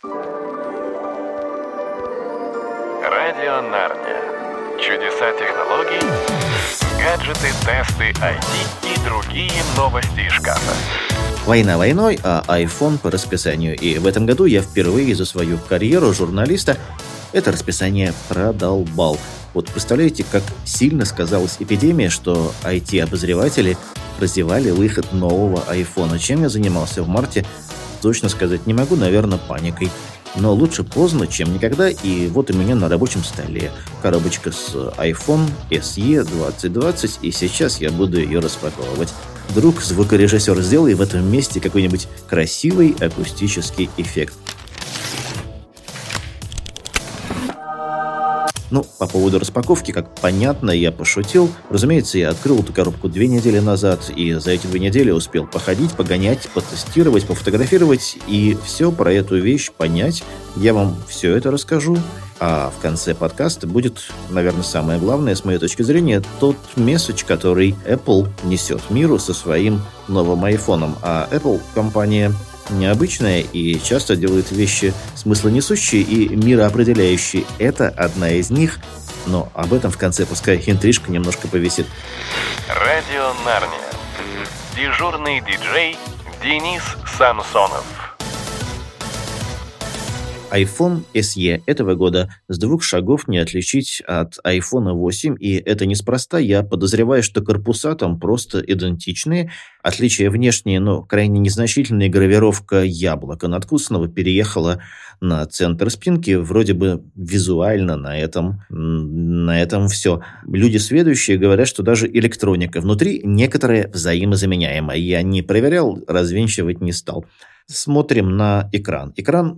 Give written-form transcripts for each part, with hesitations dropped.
Радио Нарния. Чудеса технологий, гаджеты, тесты, IT и другие новости из шкафа. Война войной, а iPhone по расписанию. И в этом году я впервые за свою карьеру журналиста это расписание продолбал. Вот представляете, как сильно сказалась эпидемия, что IT-обозреватели прозевали выход нового iPhone. Чем я занимался в марте, точно сказать не могу, наверное, паникой. Но лучше поздно, чем никогда, и вот у меня на рабочем столе коробочка с iPhone SE 2020, и сейчас я буду ее распаковывать. Друг, звукорежиссер, сделай в этом месте какой-нибудь красивый акустический эффект. По поводу распаковки, как понятно, я пошутил. Разумеется, я открыл эту коробку 2 недели назад, и за эти 2 недели успел походить, погонять, потестировать, пофотографировать, и все про эту вещь понять. Я вам все это расскажу. А в конце подкаста будет, наверное, самое главное, с моей точки зрения, тот месседж, который Apple несет миру со своим новым iPhone. А Apple компания необычная и часто делает вещи смыслонесущие и мироопределяющие. Это одна из них, но об этом в конце пускай интрижка немножко повисит. Радио Нарния. Дежурный диджей Денис Самсонов. iPhone SE этого года с 2 шагов не отличить от iPhone 8, и это неспроста. Я подозреваю, что корпуса там просто идентичные. Отличие внешнее, но крайне незначительная гравировка яблока надкусанного переехала на центр спинки. Вроде бы визуально на этом все. Люди сведущие говорят, что даже электроника внутри некоторая взаимозаменяемая. Я не проверял, развенчивать не стал. Смотрим на экран. Экран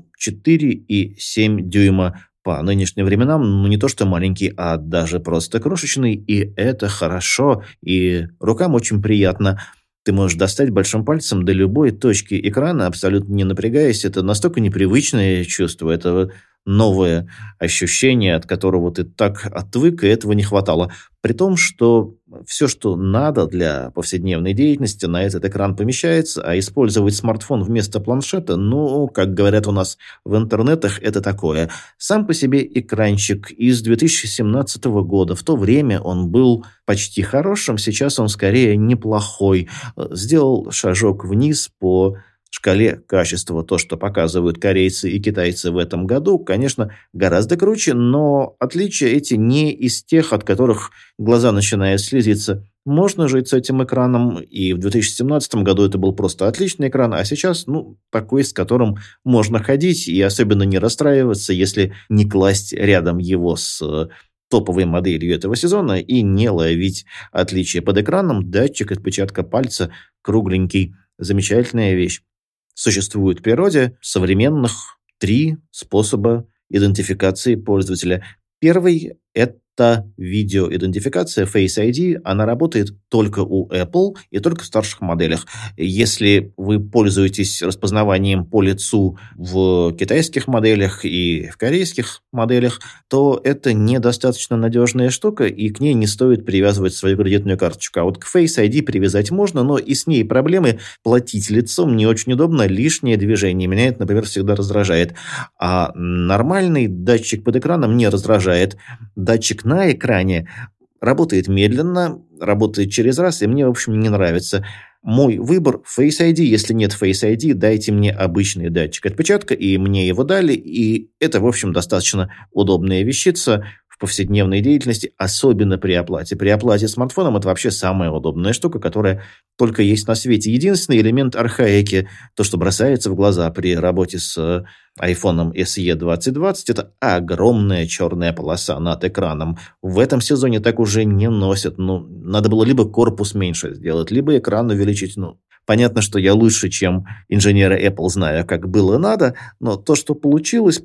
4,7 дюйма по нынешним временам, не то что маленький, а даже просто крошечный, и это хорошо, и рукам очень приятно. Ты можешь достать большим пальцем до любой точки экрана, абсолютно не напрягаясь. Это настолько непривычное чувство, это новое ощущение, от которого ты так отвык, и этого не хватало. При том, что все, что надо для повседневной деятельности, на этот экран помещается, а использовать смартфон вместо планшета, как говорят у нас в интернетах, это такое. Сам по себе экранчик из 2017 года. В то время он был почти хорошим, сейчас он скорее неплохой. Сделал шажок вниз по шкале качества. То, что показывают корейцы и китайцы в этом году, конечно, гораздо круче, но отличия эти не из тех, от которых глаза начинают слезиться. Можно жить с этим экраном, и в 2017 году это был просто отличный экран, а сейчас, такой, с которым можно ходить и особенно не расстраиваться, если не класть рядом его с топовой моделью этого сезона и не ловить отличия. Под экраном датчик отпечатка пальца кругленький. Замечательная вещь. Существует в природе современных 3 способа идентификации пользователя. Первый – это видеоидентификация Face ID. Она работает только у Apple и только в старших моделях. Если вы пользуетесь распознаванием по лицу в китайских моделях и в корейских моделях, то это недостаточно надежная штука, и к ней не стоит привязывать свою кредитную карточку. А вот к Face ID привязать можно, но и с ней проблемы. Платить лицом не очень удобно, лишнее движение. Меня это, например, всегда раздражает. А нормальный датчик под экраном не раздражает. Датчик на экране работает медленно, работает через раз, и мне, в общем, не нравится. Мой выбор Face ID. Если нет Face ID, дайте мне обычный датчик отпечатка, и мне его дали, и это, в общем, достаточно удобная вещица в повседневной деятельности, особенно при оплате. При оплате смартфоном это вообще самая удобная штука, которая только есть на свете. Единственный элемент архаики, то, что бросается в глаза при работе с iPhone SE 2020, это огромная черная полоса над экраном. В этом сезоне так уже не носят. Надо было либо корпус меньше сделать, либо экран увеличить. Понятно, что я лучше, чем инженеры Apple, знаю, как было надо, но то, что получилось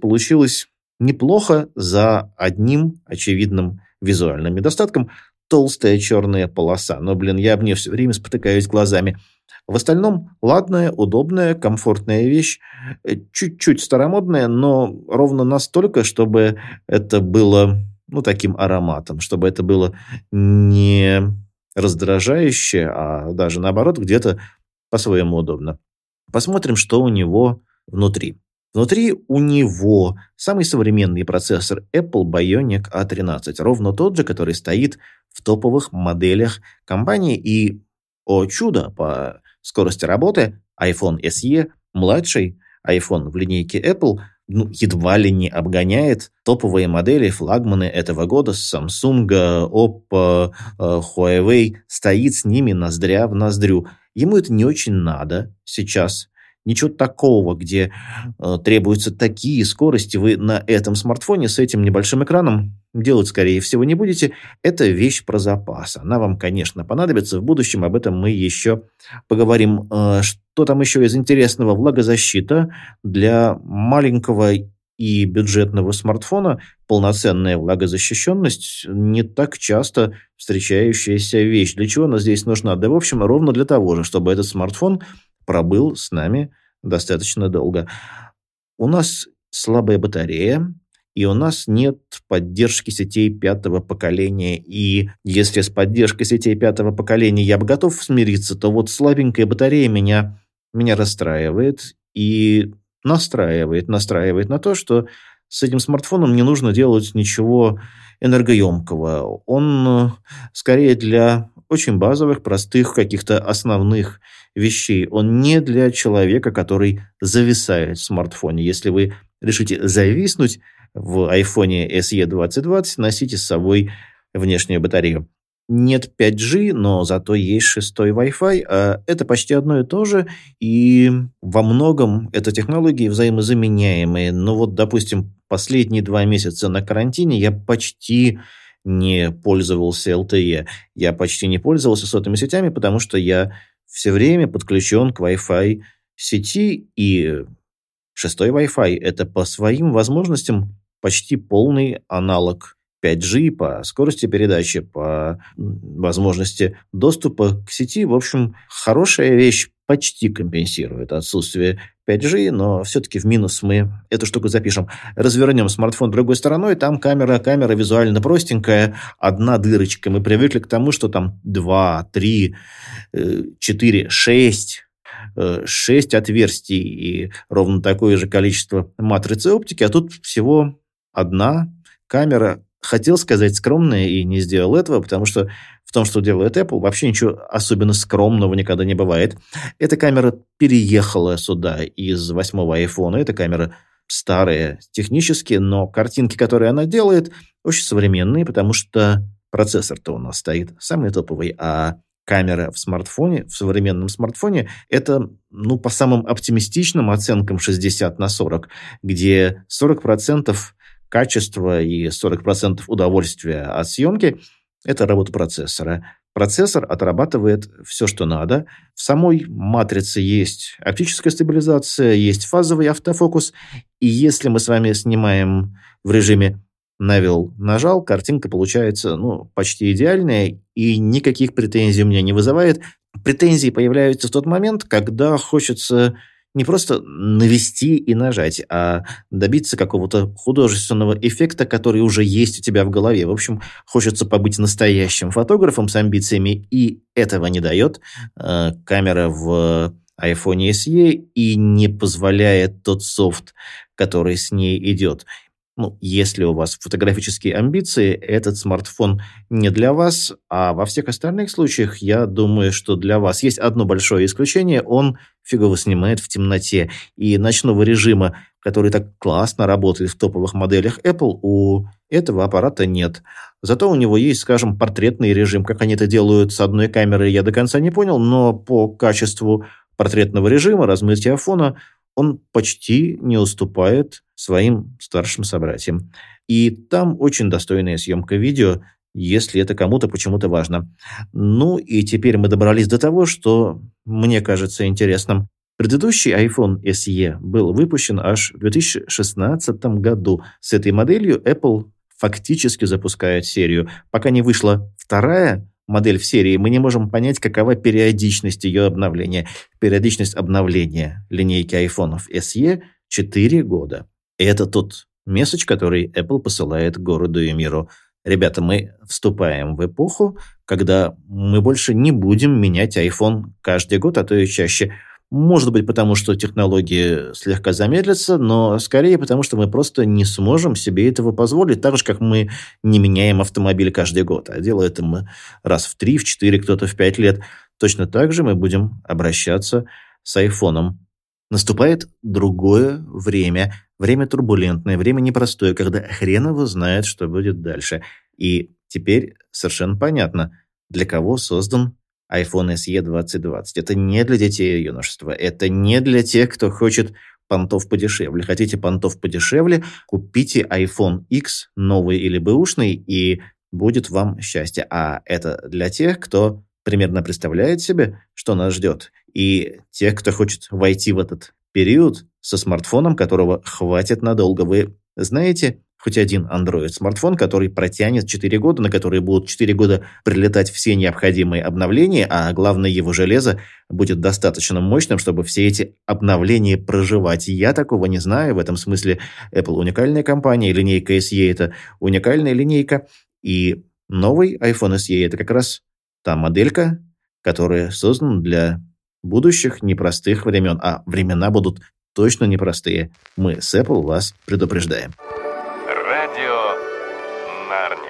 неплохо за одним очевидным визуальным недостатком. Толстая черная полоса. Но, я об ней все время спотыкаюсь глазами. В остальном ладная, удобная, комфортная вещь. Чуть-чуть старомодная, но ровно настолько, чтобы это было таким ароматом. Чтобы это было не раздражающе, а даже наоборот где-то по-своему удобно. Посмотрим, что у него внутри. Внутри у него самый современный процессор Apple Bionic A13, ровно тот же, который стоит в топовых моделях компании. И, о чудо, по скорости работы iPhone SE, младший iPhone в линейке Apple, едва ли не обгоняет топовые модели, флагманы этого года с Samsung, Oppo, Huawei, стоит с ними ноздря в ноздрю. Ему это не очень надо сейчас. Ничего такого, где требуются такие скорости, вы на этом смартфоне с этим небольшим экраном делать, скорее всего, не будете. Это вещь про запас. Она вам, конечно, понадобится в будущем. Об этом мы еще поговорим. Что там еще из интересного? Влагозащита для маленького и бюджетного смартфона. Полноценная влагозащищенность не так часто встречающаяся вещь. Для чего она здесь нужна? Да, в общем, ровно для того же, чтобы этот смартфон пробыл с нами достаточно долго. У нас слабая батарея, и у нас нет поддержки сетей 5-го поколения. И если с поддержкой сетей 5-го поколения я бы готов смириться, то вот слабенькая батарея меня расстраивает и настраивает на то, что с этим смартфоном не нужно делать ничего энергоемкого. Он скорее для очень базовых, простых, каких-то основных вещей. Он не для человека, который зависает в смартфоне. Если вы решите зависнуть в iPhone SE 2020, носите с собой внешнюю батарею. Нет 5G, но зато есть 6-й Wi-Fi. А это почти одно и то же. И во многом это технологии взаимозаменяемые. Но вот, допустим, последние 2 месяца на карантине я почти не пользовался LTE. Я почти не пользовался сотовыми сетями, потому что я все время подключен к Wi-Fi сети. И 6-й Wi-Fi – это по своим возможностям почти полный аналог 5G по скорости передачи, по возможности доступа к сети. В общем, хорошая вещь, почти компенсирует отсутствие 5G, но все-таки в минус мы эту штуку запишем. Развернем смартфон другой стороной, там камера визуально простенькая, одна дырочка. Мы привыкли к тому, что там 2, 3, 4, 6 отверстий и ровно такое же количество матрицы оптики, а тут всего одна камера. Хотел сказать скромная и не сделал этого, потому что в том, что делает Apple, вообще ничего особенно скромного никогда не бывает. Эта камера переехала сюда из 8-го iPhone. Эта камера старая технически, но картинки, которые она делает, очень современные, потому что процессор-то у нас стоит самый топовый, а камера в смартфоне, в современном смартфоне, это, по самым оптимистичным оценкам 60/40, где 40% качества и 40% удовольствия от съемки – это работа процессора. Процессор отрабатывает все, что надо. В самой матрице есть оптическая стабилизация, есть фазовый автофокус. И если мы с вами снимаем в режиме навел-нажал, картинка получается почти идеальная и никаких претензий у меня не вызывает. Претензии появляются в тот момент, когда хочется не просто навести и нажать, а добиться какого-то художественного эффекта, который уже есть у тебя в голове. В общем, хочется побыть настоящим фотографом с амбициями, и этого не дает камера в iPhone SE и не позволяет тот софт, который с ней идет. Если у вас фотографические амбиции, этот смартфон не для вас, а во всех остальных случаях, я думаю, что для вас. Есть одно большое исключение, он фигово снимает в темноте. И ночного режима, который так классно работает в топовых моделях Apple, у этого аппарата нет. Зато у него есть, скажем, портретный режим. Как они это делают с одной камерой, я до конца не понял, но по качеству портретного режима, размытия фона, он почти не уступает своим старшим собратьям. И там очень достойная съемка видео, если это кому-то почему-то важно. И теперь мы добрались до того, что мне кажется интересным. Предыдущий iPhone SE был выпущен аж в 2016 году. С этой моделью Apple фактически запускает серию. Пока не вышла вторая модель в серии, мы не можем понять, какова периодичность ее обновления. Периодичность обновления линейки айфонов SE 4 года. И это тот месседж, который Apple посылает городу и миру. Ребята, мы вступаем в эпоху, когда мы больше не будем менять iPhone каждый год, а то и чаще. Может быть, потому что технологии слегка замедлятся, но скорее потому, что мы просто не сможем себе этого позволить, так же, как мы не меняем автомобиль каждый год, а делаем это мы раз в 3, в 4, кто-то в 5 лет. Точно так же мы будем обращаться с айфоном. Наступает другое время, время турбулентное, время непростое, когда хрен его знает, что будет дальше. И теперь совершенно понятно, для кого создан iPhone SE 2020. Это не для детей и юношества, это не для тех, кто хочет понтов подешевле. Хотите понтов подешевле, купите iPhone X, новый или бэушный, и будет вам счастье. А это для тех, кто примерно представляет себе, что нас ждет, и тех, кто хочет войти в этот период со смартфоном, которого хватит надолго. Вы знаете хоть один Android-смартфон, который протянет 4 года, на которые будут 4 года прилетать все необходимые обновления, а главное, его железо будет достаточно мощным, чтобы все эти обновления проживать. Я такого не знаю. В этом смысле Apple уникальная компания, линейка SE – это уникальная линейка, и новый iPhone SE – это как раз та моделька, которая создана для будущих непростых времен. А времена будут точно непростые. Мы с Apple вас предупреждаем. Радио Нарния.